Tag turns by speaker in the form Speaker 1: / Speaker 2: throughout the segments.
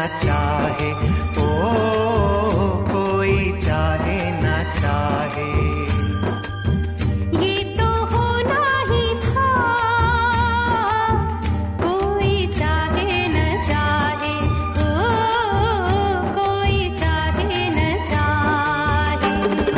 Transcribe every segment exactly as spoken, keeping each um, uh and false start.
Speaker 1: चाहे, ओ कोई चाहे न चाहे।
Speaker 2: ये तो होना ही था, कोई चाहे न चाहे, ओ कोई चाहे न चाहे।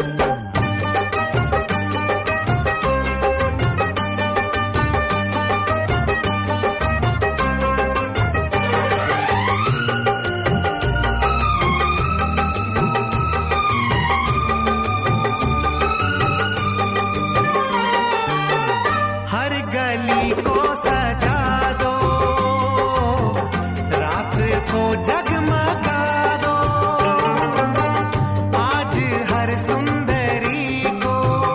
Speaker 1: हर गली को सजा दो, रात को जगमगा दो, आज हर सुंदरी को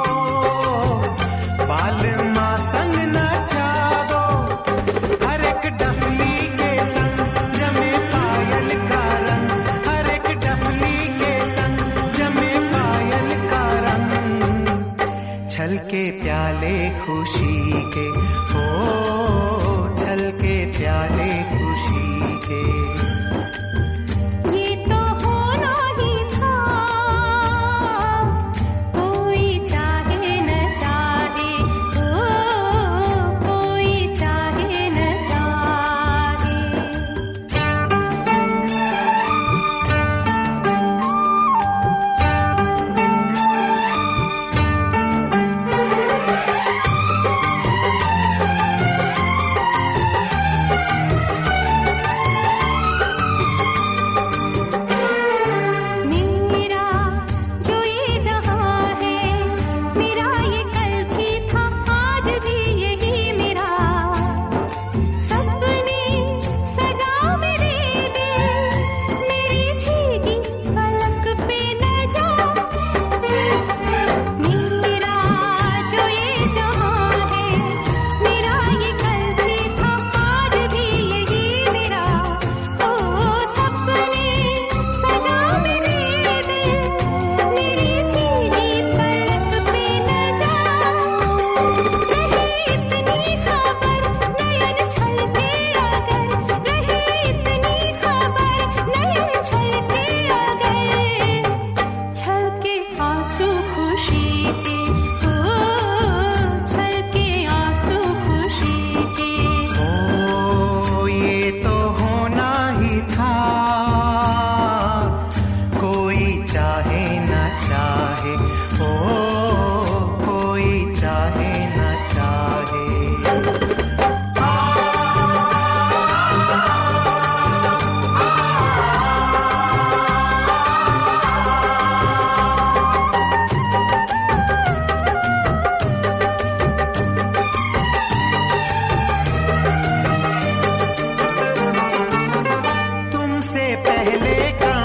Speaker 1: बालमा संग नचा दो। हर एक डफली के संग जमे पायल का रंग, हर एक डफली के संग जमे पायल का रंग। छलके प्याले खुशी के, ओ छलके प्याले खुशी के।
Speaker 2: ये तो होना ही था, कोई चाहे न चाहे, ओ कोई चाहे न चाहे। मेरा जो ये जहां है, मेरा ये कल भी था, आज भी यही मेरा। सपने सजा मेरे दिल, मेरी भीगी पलक पे न जा। मेरा जो ये जहां है, मेरा ये कल भी था, आज भी यही मेरा। ओ सपने सजा मेरे दिल, मेरी भीगी पलक पे न जा। रही इतनी खबर नयन छलके अगर, रही इतनी खबर नयन छलके अगर, छलके आंसू खुशी के, ओ छलके आंसू खुशी के।
Speaker 1: ओ ये तो होना ही था, कोई चाहे न चाहे, ओ कोई चाहे न चाहे। तुमसे पहले का